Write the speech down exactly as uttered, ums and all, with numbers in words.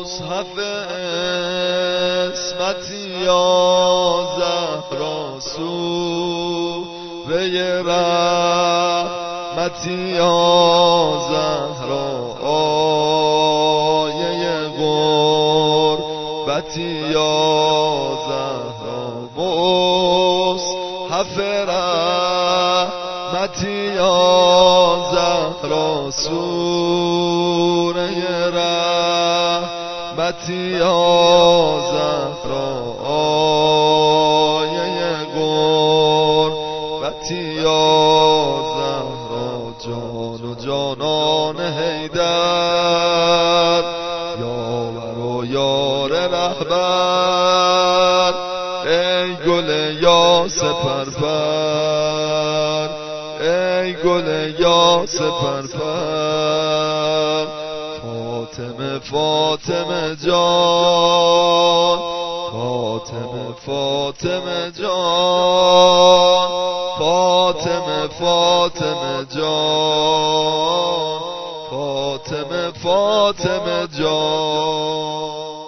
مصحف اسمتی یا زهرا سوره رحمتی یا زهرا آیه قربتی یا زهرا مصحف رحمتی یا زهرا سوره رحمتی یا زهرا آیه قربتی یا زهرا جان و جانان حیدر یاور و یار رهبر ای گل یاس پرپر ای گل یاس پرپر فاطمه فاطمه جان فاطمه فاطمه جان فاطمه فاطمه جان فاطمه فاطمه جان